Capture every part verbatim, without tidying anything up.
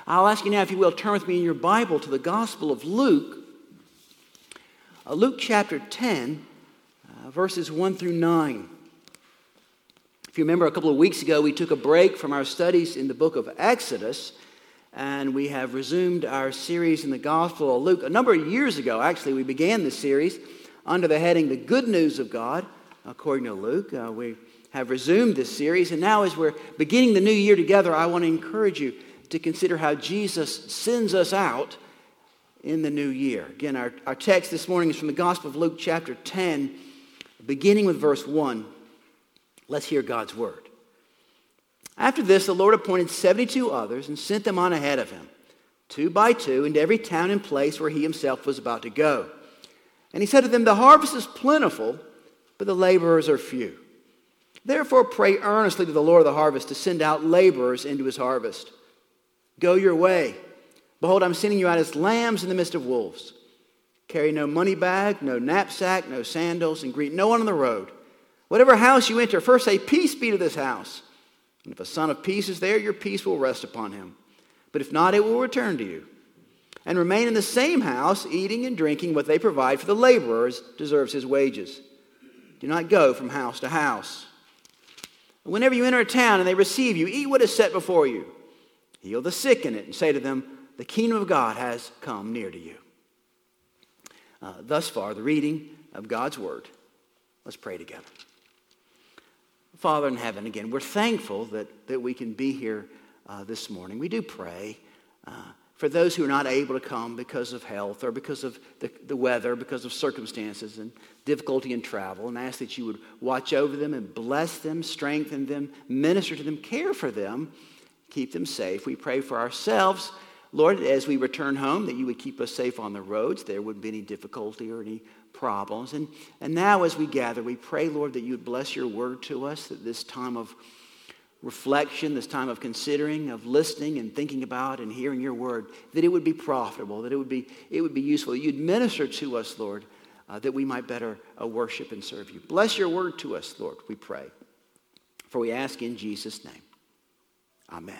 I'll ask you now, if you will, turn with me in your Bible to the Gospel of Luke, uh, Luke chapter ten, uh, verses one through nine. If you remember, a couple of weeks ago, we took a break from our studies in the book of Exodus, and we have resumed our series in the Gospel of Luke. A number of years ago, actually, we began this series under the heading, The Good News of God, according to Luke. Uh, we have resumed this series, and now as we're beginning the new year together, I want to encourage you to consider how Jesus sends us out in the new year. Again, our, our text this morning is from the Gospel of Luke chapter ten, beginning with verse one. Let's hear God's word. After this, the Lord appointed seventy-two others and sent them on ahead of him, two by two, into every town and place where he himself was about to go. And he said to them, "The harvest is plentiful, but the laborers are few. Therefore pray earnestly to the Lord of the harvest to send out laborers into his harvest. Go your way. Behold, I'm sending you out as lambs in the midst of wolves. Carry no money bag, no knapsack, no sandals, and greet no one on the road. Whatever house you enter, first say, 'Peace be to this house.' And if a son of peace is there, your peace will rest upon him. But if not, it will return to you. And remain in the same house, eating and drinking what they provide, for the laborer deserves his wages. Do not go from house to house. Whenever you enter a town and they receive you, eat what is set before you. Heal the sick in it and say to them, 'The kingdom of God has come near to you.'" Uh, thus far, the reading of God's word. Let's pray together. Father in heaven, again, we're thankful that, that we can be here uh, this morning. We do pray uh, for those who are not able to come because of health or because of the, the weather, because of circumstances and difficulty in travel, and ask that you would watch over them and bless them, strengthen them, minister to them, care for them, keep them safe. We pray for ourselves, Lord, as we return home, that you would keep us safe on the roads. There wouldn't be any difficulty or any problems. And, and now as we gather, we pray, Lord, that you would bless your word to us, that this time of reflection, this time of considering, of listening and thinking about and hearing your word, that it would be profitable, that it would be, it would be useful, that you'd minister to us, Lord, uh, that we might better uh, worship and serve you. Bless your word to us, Lord, we pray. For we ask in Jesus' name. Amen.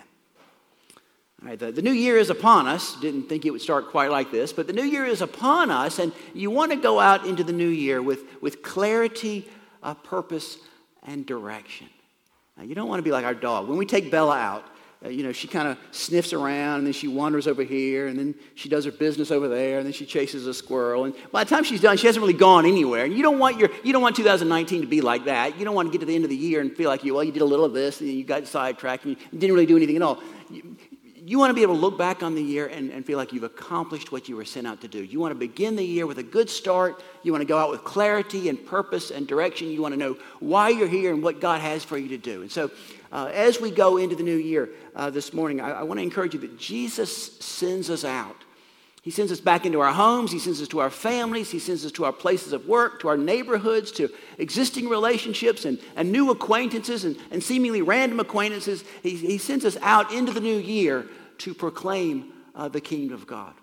All right, the, the new year is upon us. Didn't think it would start quite like this, but the new year is upon us, and you want to go out into the new year with, with clarity, uh, purpose, and direction. Now, you don't want to be like our dog. When we take Bella out, uh, you know, she kind of sniffs around, and then she wanders over here, and then she does her business over there, and then she chases a squirrel. And by the time she's done, she hasn't really gone anywhere. And you don't want your, you don't want two thousand nineteen to be like that. You don't want to get to the end of the year and feel like you, well, you did a little of this, and you got sidetracked, and you didn't really do anything at all. You, You want to be able to look back on the year and, and feel like you've accomplished what you were sent out to do. You want to begin the year with a good start. You want to go out with clarity and purpose and direction. You want to know why you're here and what God has for you to do. And so uh, as we go into the new year uh, this morning, I, I want to encourage you that Jesus sends us out. He sends us back into our homes. He sends us to our families. He sends us to our places of work, to our neighborhoods, to existing relationships and, and new acquaintances and, and seemingly random acquaintances. He, he sends us out into the new year to proclaim uh, the kingdom of God.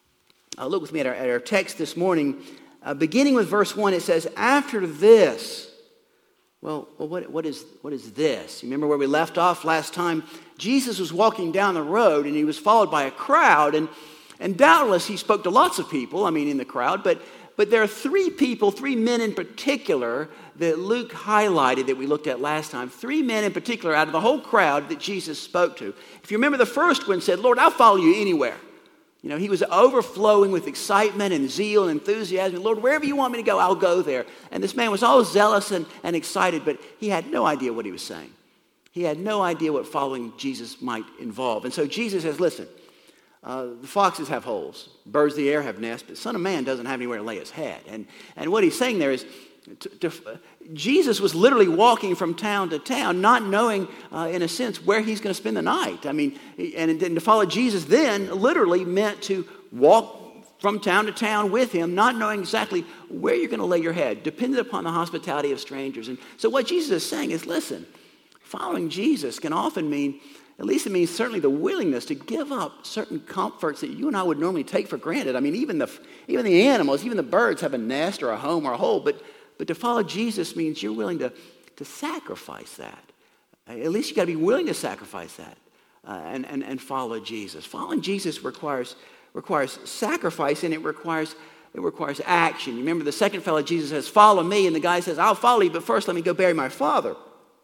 Uh, look with me at our, at our text this morning. Uh, beginning with verse one, it says, "After this," well, well what, what, is, what is this? You remember where we left off last time? Jesus was walking down the road, and he was followed by a crowd, and And doubtless he spoke to lots of people, I mean, in the crowd, but, but there are three people, three men in particular that Luke highlighted that we looked at last time. Three men in particular out of the whole crowd that Jesus spoke to. If you remember, the first one said, "Lord, I'll follow you anywhere." You know, he was overflowing with excitement and zeal and enthusiasm. "Lord, wherever you want me to go, I'll go there." And this man was all zealous and, and excited, but he had no idea what he was saying. He had no idea what following Jesus might involve. And so Jesus says, listen, Uh, the foxes have holes, birds of the air have nests, but the Son of Man doesn't have anywhere to lay his head. And, and what he's saying there is, to, to, uh, Jesus was literally walking from town to town, not knowing, uh, in a sense, where he's going to spend the night. I mean, and, and to follow Jesus then literally meant to walk from town to town with him, not knowing exactly where you're going to lay your head, dependent upon the hospitality of strangers. And so what Jesus is saying is, listen, following Jesus can often mean, at least it means certainly the willingness to give up certain comforts that you and I would normally take for granted. I mean, even the even the animals, even the birds have a nest or a home or a hole. But but to follow Jesus means you're willing to, to sacrifice that. At least you got to be willing to sacrifice that. uh, and, and, and follow Jesus. Following Jesus requires, requires sacrifice, and it requires, it requires action. You remember the second fellow, Jesus says, follow me, and the guy says, I'll follow you, but first let me go bury my father.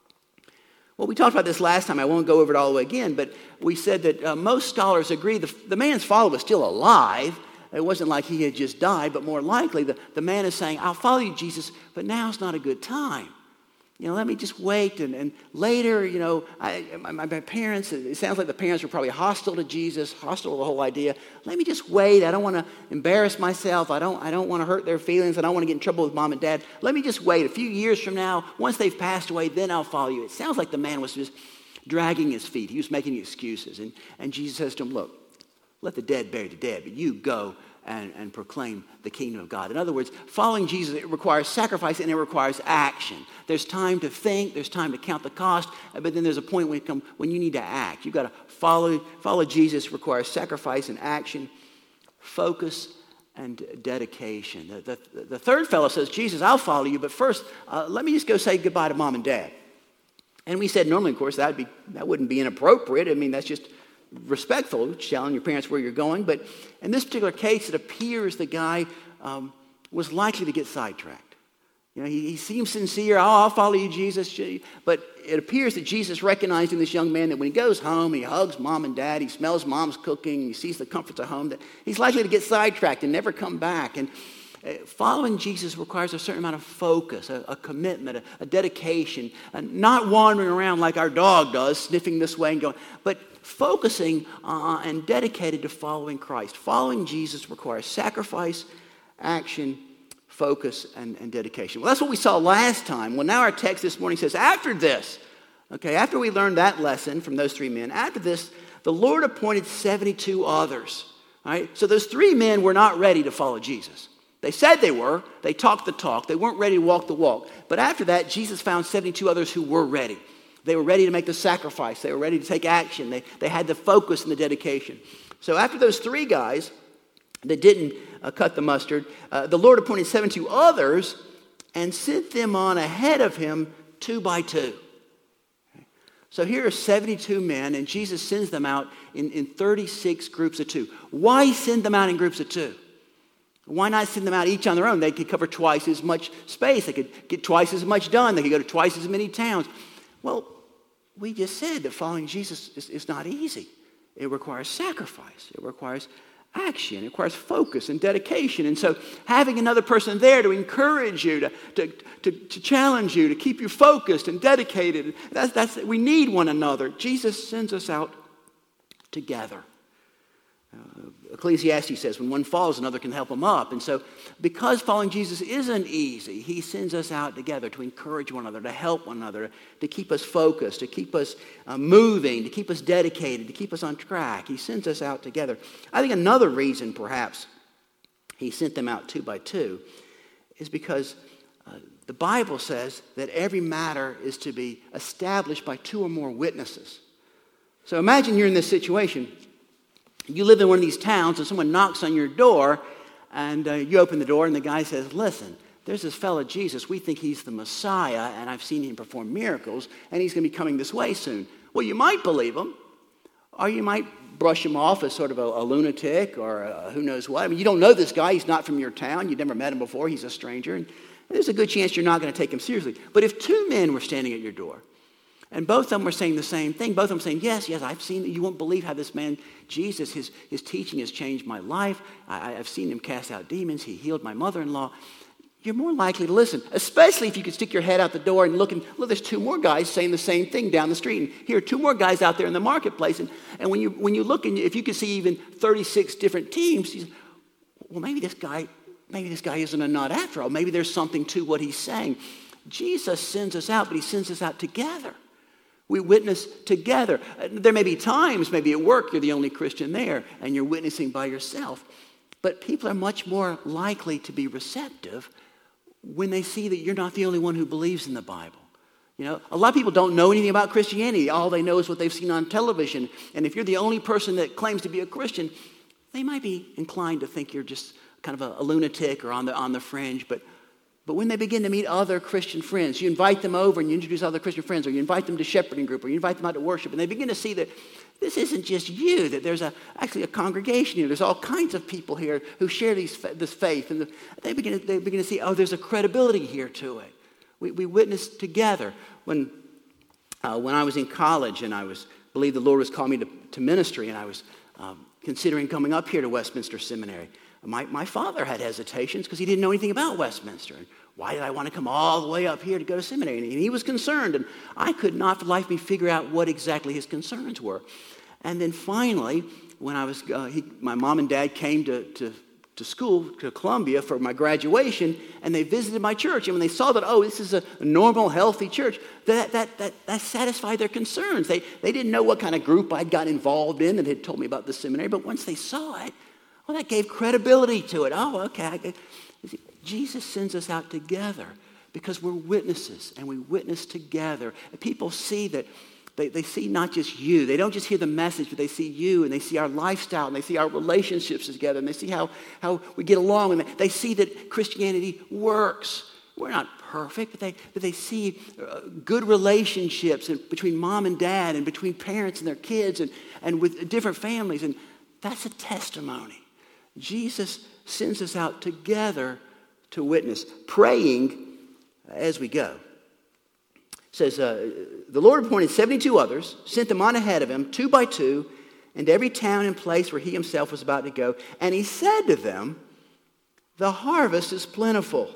Well, we talked about this last time. I won't go over it all the way again, but we said that uh, most scholars agree the, the man's father was still alive. It wasn't like he had just died, but more likely the, the man is saying, I'll follow you, Jesus, but now's not a good time. You know, let me just wait, and, and later, you know, I, my, my parents, it sounds like the parents were probably hostile to Jesus, hostile to the whole idea. Let me just wait. I don't want to embarrass myself. I don't, I don't want to hurt their feelings. I don't want to get in trouble with mom and dad. Let me just wait. A few years from now, once they've passed away, then I'll follow you. It sounds like the man was just dragging his feet. He was making excuses. And, and Jesus says to him, look, let the dead bury the dead, but you go and, and proclaim the kingdom of God. In other words, following Jesus, it requires sacrifice and it requires action. There's time to think, there's time to count the cost, but then there's a point when, it come, when you need to act. You've got to follow, follow Jesus requires sacrifice and action, focus and dedication. The, the, the third fellow says, Jesus, I'll follow you, but first, uh, let me just go say goodbye to mom and dad. And we said normally, of course, that would be that wouldn't be inappropriate. I mean, that's just respectful, telling your parents where you're going. But in this particular case, it appears the guy um, was likely to get sidetracked. You know, he, he seems sincere. Oh, I'll follow you, Jesus. But it appears that Jesus recognized in this young man that when he goes home, he hugs mom and dad, he smells mom's cooking, he sees the comforts of home, that he's likely to get sidetracked and never come back. And following Jesus requires a certain amount of focus, a, a commitment, a, a dedication, and not wandering around like our dog does, sniffing this way and going, but focusing uh, and dedicated to following Christ. Following Jesus requires sacrifice, action, focus, and, and dedication. Well, that's what we saw last time. Well, now our text this morning says, after this, okay, after we learned that lesson from those three men, after this, the Lord appointed seventy-two others. All right? So those three men were not ready to follow Jesus. They said they were. They talked the talk. They weren't ready to walk the walk. But after that, Jesus found seventy-two others who were ready. They were ready to make the sacrifice. They were ready to take action. They, they had the focus and the dedication. So after those three guys that didn't uh, cut the mustard, uh, the Lord appointed seventy-two others and sent them on ahead of him two by two. So here are seventy-two men, and Jesus sends them out in, in thirty-six groups of two. Why send them out in groups of two? Why not send them out each on their own? They could cover twice as much space. They could get twice as much done. They could go to twice as many towns. Well, we just said that following Jesus is, is not easy. It requires sacrifice. It requires action. It requires focus and dedication. And so having another person there to encourage you, to, to, to, to challenge you, to keep you focused and dedicated, that's, that's, we need one another. Jesus sends us out together. Uh, Ecclesiastes says, when one falls, another can help him up. And so because following Jesus isn't easy, he sends us out together to encourage one another, to help one another, to keep us focused, to keep us uh, moving, to keep us dedicated, to keep us on track. He sends us out together. I think another reason, perhaps, he sent them out two by two is because uh, the Bible says that every matter is to be established by two or more witnesses. So imagine you're in this situation. You live in one of these towns and someone knocks on your door and uh, you open the door and the guy says, listen, there's this fellow Jesus. We think he's the Messiah and I've seen him perform miracles and he's going to be coming this way soon. Well, you might believe him or you might brush him off as sort of a, a lunatic or a, who knows what. I mean, you don't know this guy. He's not from your town. You've never met him before. He's a stranger. And there's a good chance you're not going to take him seriously. But if two men were standing at your door, and both of them were saying the same thing. Both of them saying, yes, yes, I've seen, you won't believe how this man, Jesus, his, his teaching has changed my life. I, I've seen him cast out demons. He healed my mother-in-law. You're more likely to listen, especially if you could stick your head out the door and look and, look, there's two more guys saying the same thing down the street. And here are two more guys out there in the marketplace. And, and when you when you look, and if you could see even thirty-six different teams, you say, well, maybe this guy, maybe this guy isn't a nut after all. Maybe there's something to what he's saying. Jesus sends us out, but he sends us out together. We witness together. There may be times, maybe at work, you're the only Christian there, and you're witnessing by yourself. But people are much more likely to be receptive when they see that you're not the only one who believes in the Bible. You know, a lot of people don't know anything about Christianity. All they know is what they've seen on television. And if you're the only person that claims to be a Christian, they might be inclined to think you're just kind of a, a lunatic or on the on the fringe. But But when they begin to meet other Christian friends, you invite them over and you introduce other Christian friends, or you invite them to shepherding group, or you invite them out to worship, and they begin to see that this isn't just you, that there's a, actually a congregation here. There's all kinds of people here who share these, this faith. And they begin, to, they begin to see, oh, there's a credibility here to it. We, we witnessed together. When, uh, when I was in college and I was believed the Lord was calling me to, to ministry, and I was um, considering coming up here to Westminster Seminary, my, my father had hesitations because he didn't know anything about Westminster. And why did I want to come all the way up here to go to seminary? And he was concerned, and I could not for the life of me figure out what exactly his concerns were. And then finally, when I was, uh, he, my mom and dad came to, to, to school, to Columbia for my graduation, and they visited my church. And when they saw that, oh, this is a normal, healthy church, that, that, that, that satisfied their concerns. They, they didn't know what kind of group I'd got involved in that had told me about the seminary, but once they saw it, well, that gave credibility to it. Oh, okay. I, Jesus sends us out together because we're witnesses, and we witness together. And people see that they, they see not just you. They don't just hear the message, but they see you, and they see our lifestyle, and they see our relationships together, and they see how, how we get along, and they, they see that Christianity works. We're not perfect, but they, but they see uh, good relationships and between mom and dad, and between parents and their kids, and, and with different families, and that's a testimony. Jesus sends us out together to witness, praying as we go. It says, uh, the Lord appointed seventy-two others, sent them on ahead of him, two by two, into every town and place where he himself was about to go. And he said to them, the harvest is plentiful.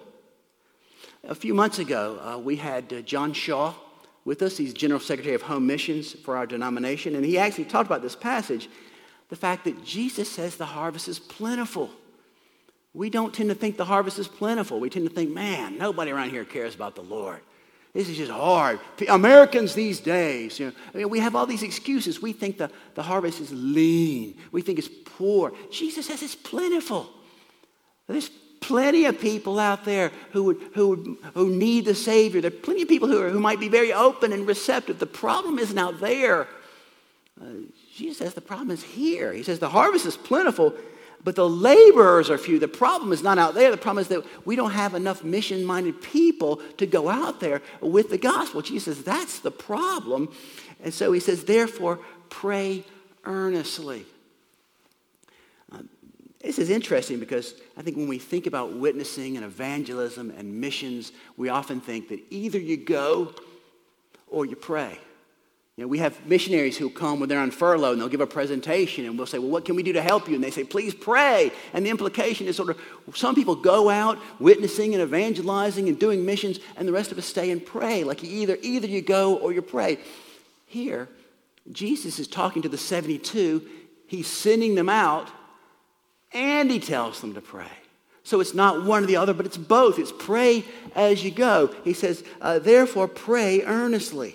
A few months ago, uh, we had uh, John Shaw with us. He's General Secretary of Home Missions for our denomination. And he actually talked about this passage, the fact that Jesus says the harvest is plentiful. We don't tend to think the harvest is plentiful. We tend to think, man, nobody around here cares about the Lord. This is just hard. Americans these days, you know, I mean, we have all these excuses. We think the, the harvest is lean. We think it's poor. Jesus says it's plentiful. There's plenty of people out there who would, who would, who need the Savior. There are plenty of people who, are, who might be very open and receptive. The problem isn't out there. Uh, Jesus says the problem is here. He says the harvest is plentiful, but the laborers are few. The problem is not out there. The problem is that we don't have enough mission-minded people to go out there with the gospel. Jesus says that's the problem. And so he says, therefore, pray earnestly. Uh, this is interesting because I think when we think about witnessing and evangelism and missions, we often think that either you go or you pray. You know, we have missionaries who come when they're on furlough, and they'll give a presentation, and we'll say, well, what can we do to help you? And they say, please pray. And the implication is sort of some people go out witnessing and evangelizing and doing missions, and the rest of us stay and pray. Like either, either you go or you pray. Here, Jesus is talking to the seventy-two. He's sending them out, and he tells them to pray. So it's not one or the other, but it's both. It's pray as you go. He says, uh, therefore, pray earnestly.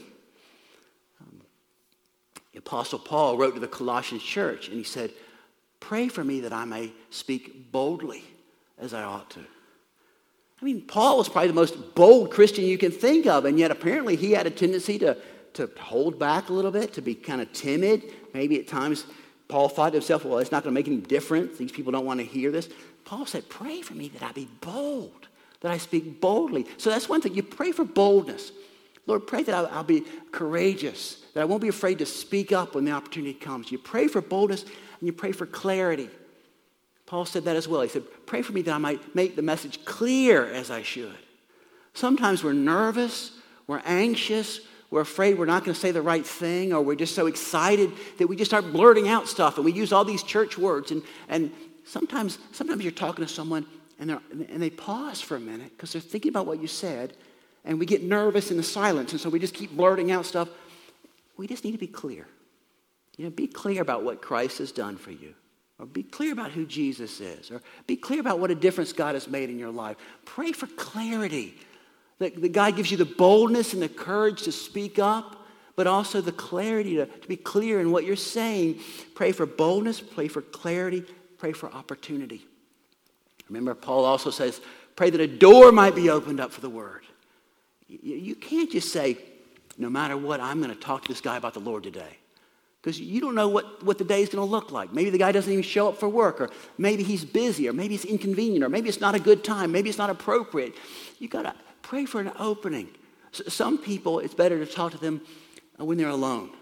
The Apostle Paul wrote to the Colossian church, and he said, pray for me that I may speak boldly as I ought to. I mean, Paul was probably the most bold Christian you can think of, and yet apparently he had a tendency to, to hold back a little bit, to be kind of timid. Maybe at times Paul thought to himself, well, it's not going to make any difference. These people don't want to hear this. Paul said, pray for me that I be bold, that I speak boldly. So that's one thing. You pray for boldness. Lord, pray that I'll, I'll be courageous, that I won't be afraid to speak up when the opportunity comes. You pray for boldness and you pray for clarity. Paul said that as well. He said, pray for me that I might make the message clear as I should. Sometimes we're nervous, we're anxious, we're afraid we're not going to say the right thing, or we're just so excited that we just start blurting out stuff, and we use all these church words. And, and sometimes, sometimes you're talking to someone and, they're, and they pause for a minute because they're thinking about what you said, and we get nervous in the silence, and so we just keep blurting out stuff. We just need to be clear. You know, be clear about what Christ has done for you. Or be clear about who Jesus is. Or be clear about what a difference God has made in your life. Pray for clarity. That, that God gives you the boldness and the courage to speak up, but also the clarity to, to be clear in what you're saying. Pray for boldness, pray for clarity, pray for opportunity. Remember, Paul also says, pray that a door might be opened up for the word. You can't just say, no matter what, I'm going to talk to this guy about the Lord today. Because you don't know what, what the day is going to look like. Maybe the guy doesn't even show up for work, or maybe he's busy, or maybe it's inconvenient, or maybe it's not a good time, maybe it's not appropriate. You've got to pray for an opening. Some people, it's better to talk to them when they're alone.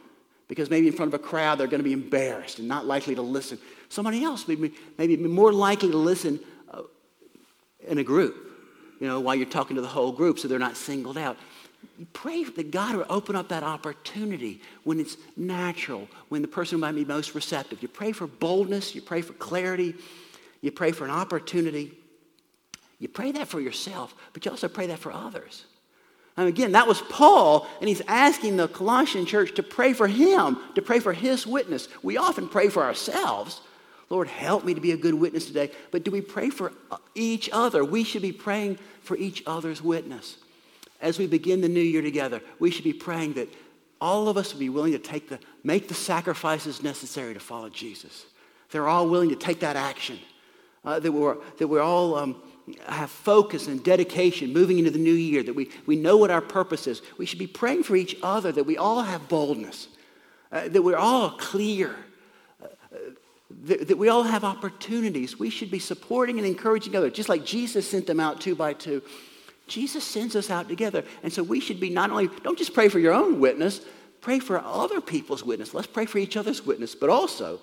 because maybe in front of a crowd they're going to be embarrassed and not likely to listen. Somebody else may be, maybe be more likely to listen uh, in a group, you know, while you're talking to the whole group so they're not singled out. You pray that God will open up that opportunity when it's natural, when the person might be most receptive. You pray for boldness. You pray for clarity. You pray for an opportunity. You pray that for yourself, but you also pray that for others. And again, that was Paul, and he's asking the Colossian church to pray for him, to pray for his witness. We often pray for ourselves. Lord, help me to be a good witness today. But do we pray for each other? We should be praying for each other's witness. As we begin the new year together, we should be praying that all of us will be willing to take the, make the sacrifices necessary to follow Jesus. They're all willing to take that action. Uh, that we're, that we're all um, have focus and dedication moving into the new year, that we, we know what our purpose is. We should be praying for each other, that we all have boldness, uh, that we're all clear, uh, that, that we all have opportunities. We should be supporting and encouraging others, just like Jesus sent them out two by two. Jesus sends us out together. And so we should be not only, don't just pray for your own witness, pray for other people's witness. Let's pray for each other's witness, but also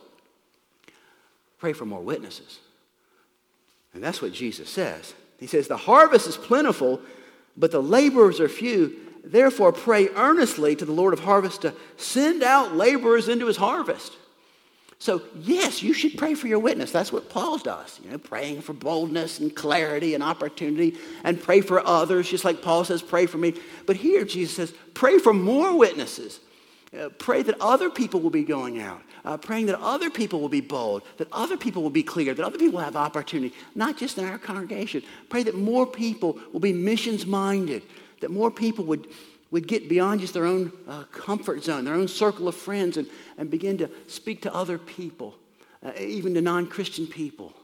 pray for more witnesses. And that's what Jesus says. He says, the harvest is plentiful, but the laborers are few. Therefore, pray earnestly to the Lord of harvest to send out laborers into his harvest. So, yes, you should pray for your witness. That's what Paul does, you know, praying for boldness and clarity and opportunity, and pray for others, just like Paul says, pray for me. But here, Jesus says, pray for more witnesses. Uh, pray that other people will be going out, uh, praying that other people will be bold, that other people will be clear, that other people will have opportunity, not just in our congregation. Pray that more people will be missions-minded, that more people would, would get beyond just their own uh, comfort zone, their own circle of friends, and, and begin to speak to other people, uh, even to non-Christian people.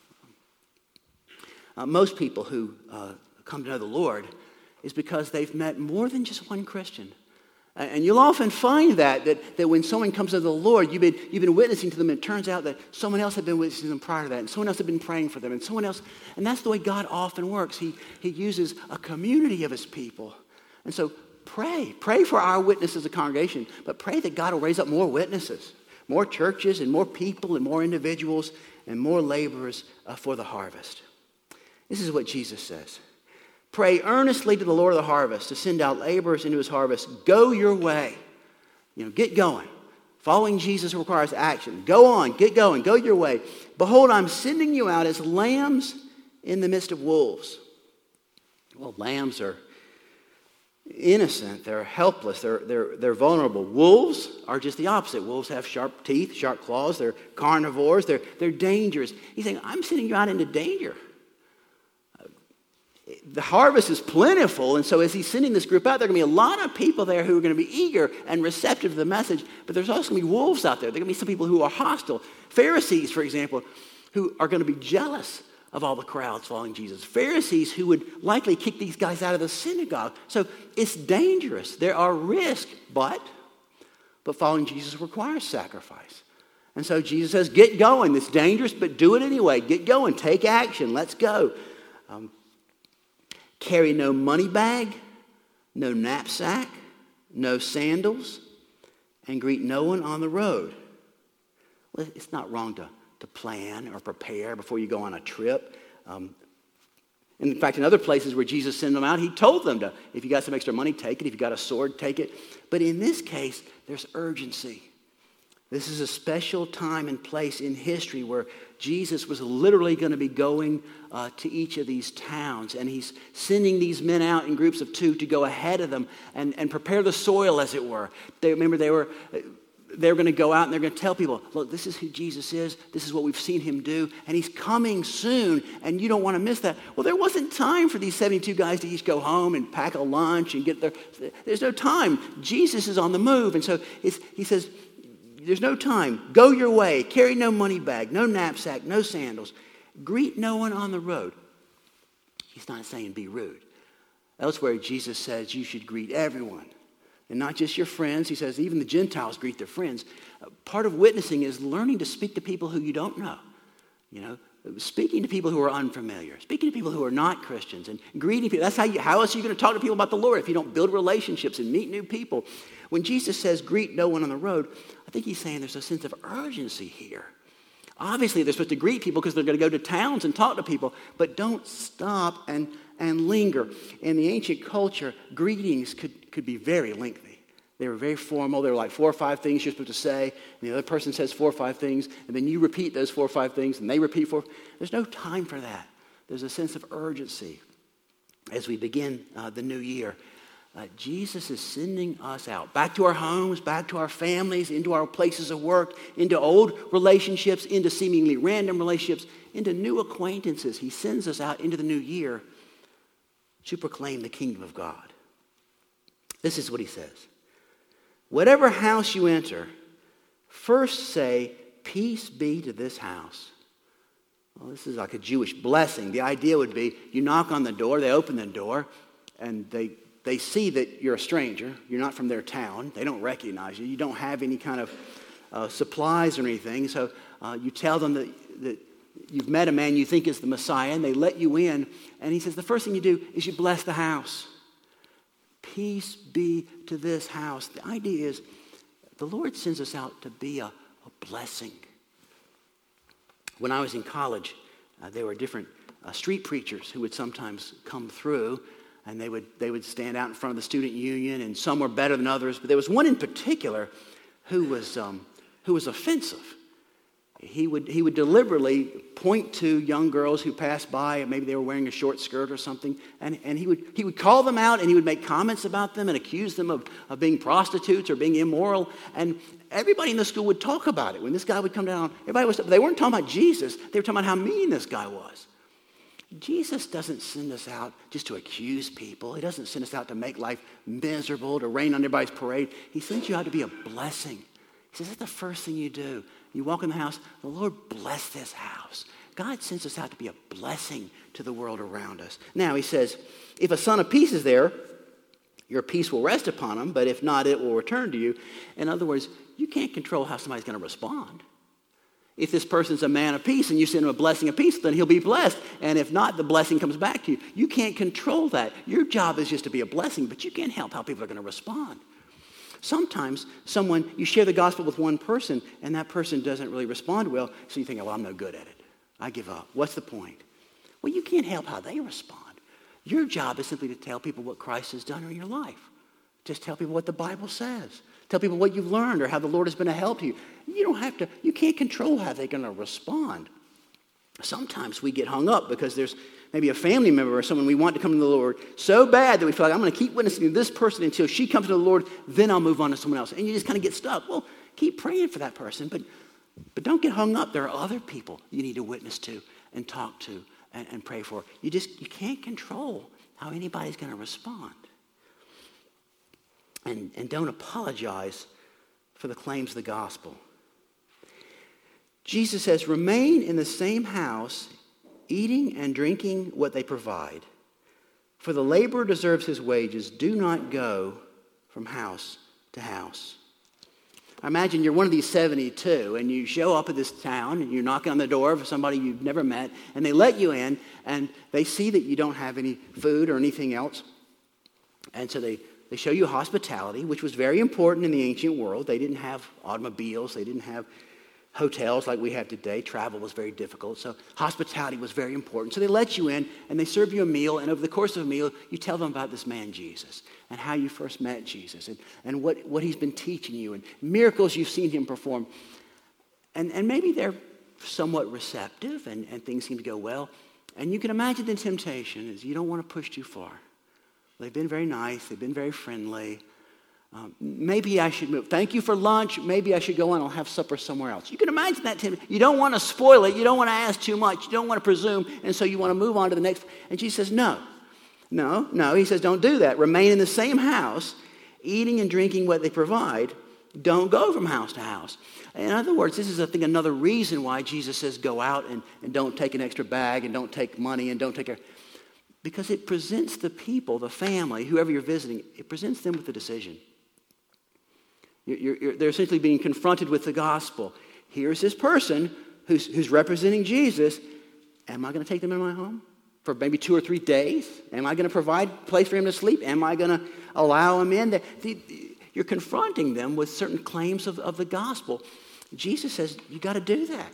Uh, most people who uh, come to know the Lord is because they've met more than just one Christian. And you'll often find that, that, that when someone comes to the Lord, you've been, you've been witnessing to them, and it turns out that someone else had been witnessing them prior to that, and someone else had been praying for them, and someone else, and that's the way God often works. He, he uses a community of his people. And so pray. Pray for our witness as a congregation, but pray that God will raise up more witnesses, more churches, and more people, and more individuals, and more laborers uh, for the harvest. This is what Jesus says. Pray earnestly to the Lord of the harvest to send out laborers into his harvest. Go your way. You know, get going. Following Jesus requires action. Go on, get going, go your way. Behold, I'm sending you out as lambs in the midst of wolves. Well, lambs are innocent. They're helpless. They're, they're, they're vulnerable. Wolves are just the opposite. Wolves have sharp teeth, sharp claws. They're carnivores. They're, they're dangerous. He's saying, I'm sending you out into danger. The harvest is plentiful, and so as he's sending this group out, there are going to be a lot of people there who are going to be eager and receptive to the message, but there's also going to be wolves out there. There are going to be some people who are hostile. Pharisees, for example, who are going to be jealous of all the crowds following Jesus. Pharisees who would likely kick these guys out of the synagogue. So it's dangerous. There are risks, but, but following Jesus requires sacrifice. And so Jesus says, get going. It's dangerous, but do it anyway. Get going. Take action. Let's go. Um, Carry no money bag, no knapsack, no sandals, and greet no one on the road. Well, it's not wrong to, to plan or prepare before you go on a trip. Um, and in fact, in other places where Jesus sent them out, he told them to, if you got some extra money, take it. If you got a sword, take it. But in this case, there's urgency. This is a special time and place in history where Jesus was literally going to be going uh, to each of these towns. And he's sending these men out in groups of two to go ahead of them and, and prepare the soil, as it were. They, remember, they were, they were going to go out and they're going to tell people, look, this is who Jesus is. This is what we've seen him do. And he's coming soon, and you don't want to miss that. Well, there wasn't time for these seventy-two guys to each go home and pack a lunch and get their... There's no time. Jesus is on the move. And so it's, he says... There's no time. Go your way. Carry no money bag, no knapsack, no sandals. Greet no one on the road. He's not saying be rude. Elsewhere, Jesus says you should greet everyone. And not just your friends. He says even the Gentiles greet their friends. Uh, part of witnessing is learning to speak to people who you don't know. You know, speaking to people who are unfamiliar, speaking to people who are not Christians, and greeting people. That's how you, how else are you going to talk to people about the Lord if you don't build relationships and meet new people? When Jesus says, greet no one on the road, I think he's saying there's a sense of urgency here. Obviously, they're supposed to greet people because they're going to go to towns and talk to people, but don't stop and, and linger. In the ancient culture, greetings could, could be very lengthy. They were very formal. There were like four or five things you're supposed to say, and the other person says four or five things, and then you repeat those four or five things, and they repeat four. There's no time for that. There's a sense of urgency as we begin uh, the new year. Uh, Jesus is sending us out, back to our homes, back to our families, into our places of work, into old relationships, into seemingly random relationships, into new acquaintances. He sends us out into the new year to proclaim the kingdom of God. This is what he says. Whatever house you enter, first say, peace be to this house. Well, this is like a Jewish blessing. The idea would be you knock on the door, they open the door, and they, they see that you're a stranger. You're not from their town. They don't recognize you. You don't have any kind of uh, supplies or anything. So uh, you tell them that, that you've met a man you think is the Messiah, and they let you in. And he says the first thing you do is you bless the house. Peace be to this house. The idea is the Lord sends us out to be a, a blessing. When I was in college, uh, there were different uh, street preachers who would sometimes come through, and they would they would stand out in front of the student union, and some were better than others, but there was one in particular who was um, who was offensive. He would he would deliberately point to young girls who passed by, and maybe they were wearing a short skirt or something, and, and he would he would call them out, and he would make comments about them and accuse them of, of being prostitutes or being immoral. And everybody in the school would talk about it. When this guy would come down, everybody was they weren't talking about Jesus, they were talking about how mean this guy was. Jesus doesn't send us out just to accuse people. He doesn't send us out to make life miserable, to rain on everybody's parade. He sends you out to be a blessing. He says, that's the first thing you do. You walk in the house, the Lord bless this house. God sends us out to be a blessing to the world around us. Now, he says, if a son of peace is there, your peace will rest upon him, but if not, it will return to you. In other words, you can't control how somebody's going to respond. If this person's a man of peace and you send him a blessing of peace, then he'll be blessed. And if not, the blessing comes back to you. You can't control that. Your job is just to be a blessing, but you can't help how people are going to respond. Sometimes someone, you share the gospel with one person, and that person doesn't really respond well, so you think, oh, well, I'm no good at it. I give up. What's the point? Well, you can't help how they respond. Your job is simply to tell people what Christ has done in your life. Just tell people what the Bible says. Tell people what you've learned or how the Lord has been a help to you. You don't have to, you can't control how they're going to respond. Sometimes we get hung up because there's maybe a family member or someone we want to come to the Lord so bad that we feel like I'm going to keep witnessing to this person until she comes to the Lord, then I'll move on to someone else. And you just kind of get stuck. Well, keep praying for that person, but but don't get hung up. There are other people you need to witness to and talk to and, and pray for. You just you can't control how anybody's going to respond. And, and don't apologize for the claims of the gospel. Jesus says, remain in the same house, eating and drinking what they provide. For the laborer deserves his wages. Do not go from house to house. I imagine you're one of these seventy-two, and you show up at this town, and you're knocking on the door of somebody you've never met, and they let you in, and they see that you don't have any food or anything else. And so they, they show you hospitality, which was very important in the ancient world. They didn't have automobiles. They didn't have hotels like we have today. Travel was very difficult, so hospitality was very important. So they let you in, and they serve you a meal, and over the course of a meal, you tell them about this man, Jesus, and how you first met Jesus, and, and what, what he's been teaching you, and miracles you've seen him perform. And, and maybe they're somewhat receptive, and, and things seem to go well. And you can imagine the temptation is you don't want to push too far. They've been very nice. They've been very friendly. Um, maybe I should move. Thank you for lunch. Maybe I should go on. I'll have supper somewhere else. You can imagine that temptation. You don't want to spoil it. You don't want to ask too much. You don't want to presume. And so you want to move on to the next. And Jesus says, no. No, no. He says, don't do that. Remain in the same house, eating and drinking what they provide. Don't go from house to house. In other words, this is, I think, another reason why Jesus says go out and, and don't take an extra bag and don't take money and don't take a... Because it presents the people, the family, whoever you're visiting, it presents them with a decision. You're, you're, they're essentially being confronted with the gospel. Here's this person who's, who's representing Jesus, am I going to take them in my home for maybe two or three days? Am I going to provide a place for him to sleep? Am I going to allow him in? You're confronting them with certain claims of, of the gospel. Jesus says, you got to do that.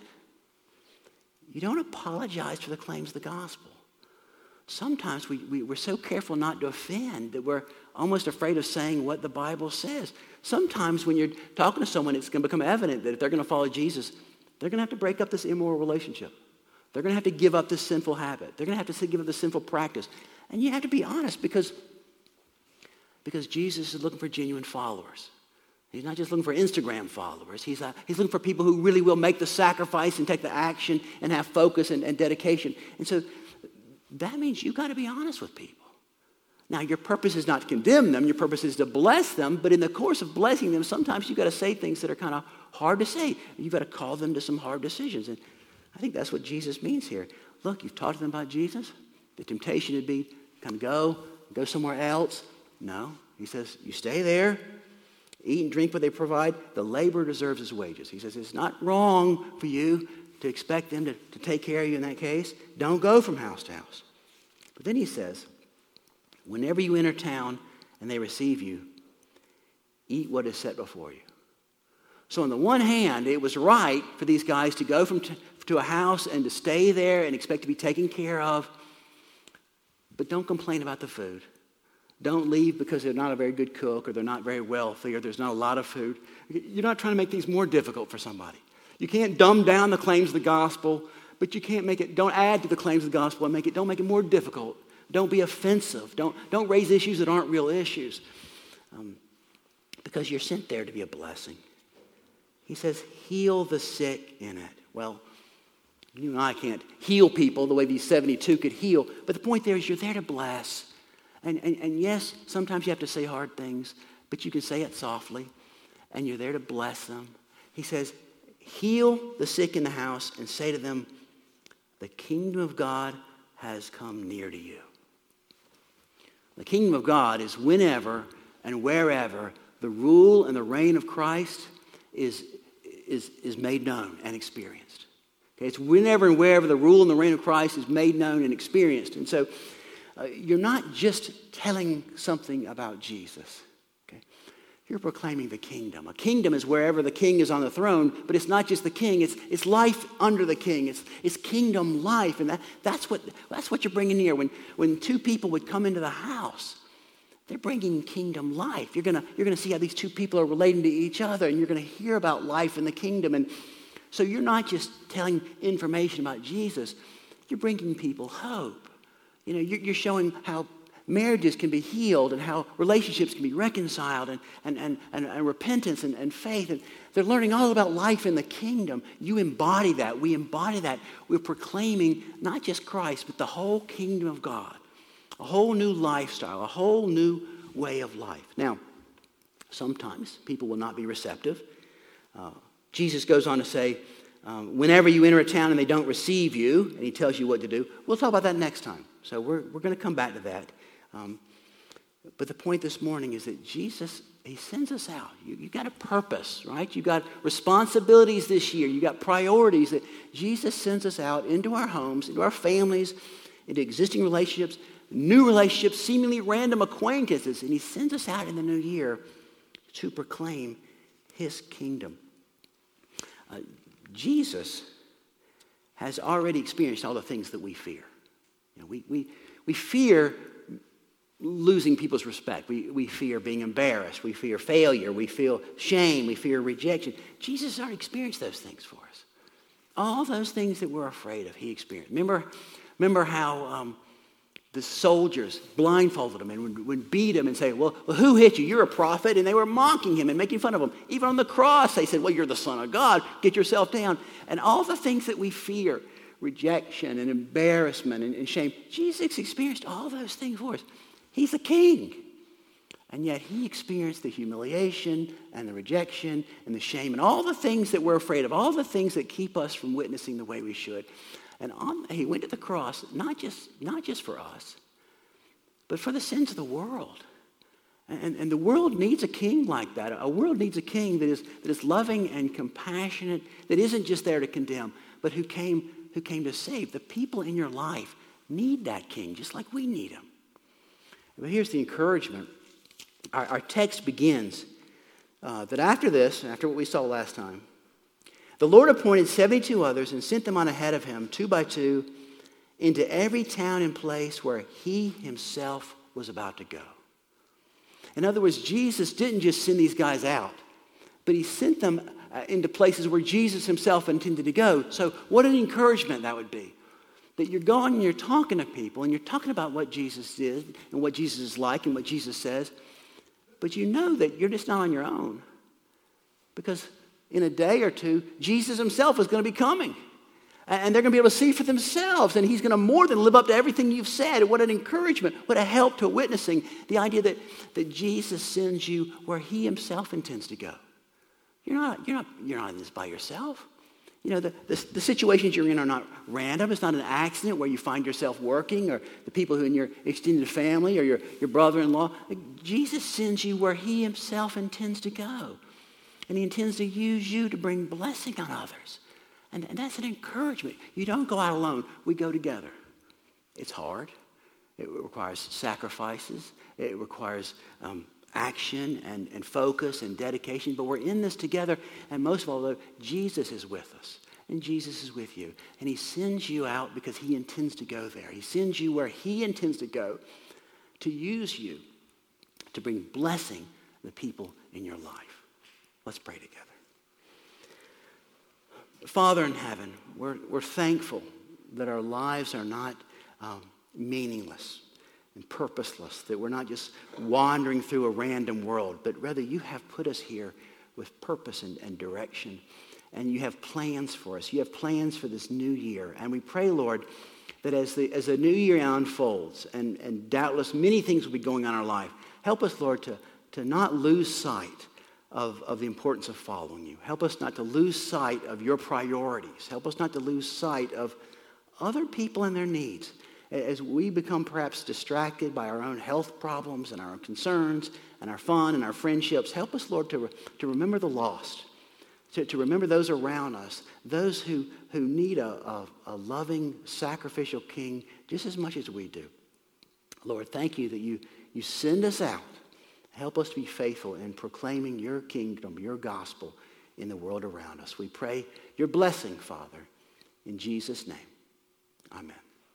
You don't apologize for the claims of the gospel. Sometimes we, we, we're so careful not to offend that we're almost afraid of saying what the Bible says. Sometimes when you're talking to someone, it's going to become evident that if they're going to follow Jesus, they're going to have to break up this immoral relationship. They're going to have to give up this sinful habit. They're going to have to give up this sinful practice. And you have to be honest because, because Jesus is looking for genuine followers. He's not just looking for Instagram followers. He's, uh, he's looking for people who really will make the sacrifice and take the action and have focus and, and dedication. And so that means you've got to be honest with people. Now, your purpose is not to condemn them. Your purpose is to bless them. But in the course of blessing them, sometimes you've got to say things that are kind of hard to say. You've got to call them to some hard decisions. And I think that's what Jesus means here. Look, you've talked to them about Jesus. The temptation would be, kind of go, go somewhere else. No, he says, you stay there. Eat and drink what they provide. The laborer deserves his wages. He says it's not wrong for you to expect them to, to take care of you in that case. Don't go from house to house. But then he says, whenever you enter town and they receive you, eat what is set before you. So on the one hand, it was right for these guys to go from t- to a house and to stay there and expect to be taken care of. But don't complain about the food. Don't leave because they're not a very good cook or they're not very wealthy or there's not a lot of food. You're not trying to make things more difficult for somebody. You can't dumb down the claims of the gospel, but you can't make it, don't add to the claims of the gospel and make it, don't make it more difficult. Don't be offensive. Don't, don't raise issues that aren't real issues. Um, because you're sent there to be a blessing. He says, heal the sick in it. Well, you and I can't heal people the way these seventy-two could heal. But the point there is you're there to bless. And, and, and yes, sometimes you have to say hard things, but you can say it softly, and you're there to bless them. He says, heal the sick in the house and say to them, the kingdom of God has come near to you. The kingdom of God is whenever and wherever the rule and the reign of Christ is, is, is made known and experienced. Okay, it's whenever and wherever the rule and the reign of Christ is made known and experienced. And so uh, you're not just telling something about Jesus. Okay? You're proclaiming the kingdom. A kingdom is wherever the king is on the throne, but it's not just the king. It's, it's life under the king. It's, it's kingdom life. And that, that's, what, that's what you're bringing here. When, when two people would come into the house, they're bringing kingdom life. You're going you're gonna see how these two people are relating to each other, and you're going to hear about life in the kingdom. And so you're not just telling information about Jesus. You're bringing people hope. You know, you're, you're showing how marriages can be healed and how relationships can be reconciled and, and, and, and, and repentance and, and faith. And they're learning all about life in the kingdom. You embody that. We embody that. We're proclaiming not just Christ, but the whole kingdom of God. A whole new lifestyle, a whole new way of life. Now, sometimes people will not be receptive. Uh, Jesus goes on to say, um, whenever you enter a town and they don't receive you, and he tells you what to do, we'll talk about that next time. So we're, we're going to come back to that. Um, but the point this morning is that Jesus, he sends us out. You, you got a purpose, right? You got responsibilities this year. You got priorities that Jesus sends us out into our homes, into our families, into existing relationships, new relationships, seemingly random acquaintances. And he sends us out in the new year to proclaim his kingdom. Uh, Jesus has already experienced all the things that we fear. You know, we, we, we fear losing people's respect. We, we fear being embarrassed. We fear failure. We feel shame. We fear rejection. Jesus has already experienced those things for us. All those things that we're afraid of, he experienced. Remember, remember how um, the soldiers blindfolded him and would, would beat him and say, well, well, who hit you? You're a prophet. And they were mocking him and making fun of him. Even on the cross, they said, well, you're the Son of God. Get yourself down. And all the things that we fear, rejection and embarrassment and, and shame, Jesus experienced all those things for us. He's the king. And yet he experienced the humiliation and the rejection and the shame and all the things that we're afraid of, all the things that keep us from witnessing the way we should. And on, he went to the cross, not just, not just for us, but for the sins of the world. And, and the world needs a king like that. A world needs a king that is, that is loving and compassionate, that isn't just there to condemn, but who came who came to save. The people in your life need that king, just like we need him. But here's the encouragement. Our, our text begins uh, that after this, after what we saw last time, the Lord appointed seventy-two others and sent them on ahead of him, two by two, into every town and place where he himself was about to go. In other words, Jesus didn't just send these guys out, but he sent them uh, into places where Jesus himself intended to go. So what an encouragement that would be. That you're going and you're talking to people and you're talking about what Jesus did and what Jesus is like and what Jesus says. But you know that you're just not on your own. Because in a day or two, Jesus himself is going to be coming. And they're going to be able to see for themselves. And he's going to more than live up to everything you've said. What an encouragement. What a help to witnessing. The idea that, that Jesus sends you where he himself intends to go. You're not, you're not, you're not in this by yourself. You know, the, the, the situations you're in are not random. It's not an accident where you find yourself working or the people who in your extended family or your, your brother-in-law. Jesus sends you where he himself intends to go. And he intends to use you to bring blessing on others. And, and that's an encouragement. You don't go out alone. We go together. It's hard. It requires sacrifices. It requires um, action and, and focus and dedication. But we're in this together. And most of all, though, Jesus is with us. And Jesus is with you. And he sends you out because he intends to go there. He sends you where he intends to go to use you to bring blessing to the people in your life. Let's pray together. Father in heaven, we're, we're thankful that our lives are not um, meaningless and purposeless, that we're not just wandering through a random world, but rather you have put us here with purpose and, and direction, and you have plans for us. You have plans for this new year, and we pray, Lord, that as the, as the new year unfolds, and, and doubtless many things will be going on in our life, help us, Lord, to, to not lose sight Of, of the importance of following you. Help us not to lose sight of your priorities. Help us not to lose sight of other people and their needs. As we become perhaps distracted by our own health problems and our own concerns and our fun and our friendships, help us, Lord, to, to remember the lost, to, to remember those around us, those who, who need a, a, a loving, sacrificial king just as much as we do. Lord, thank you that you, you send us out. Help us to be faithful in proclaiming your kingdom, your gospel in the world around us. We pray your blessing, Father, in Jesus' name. Amen.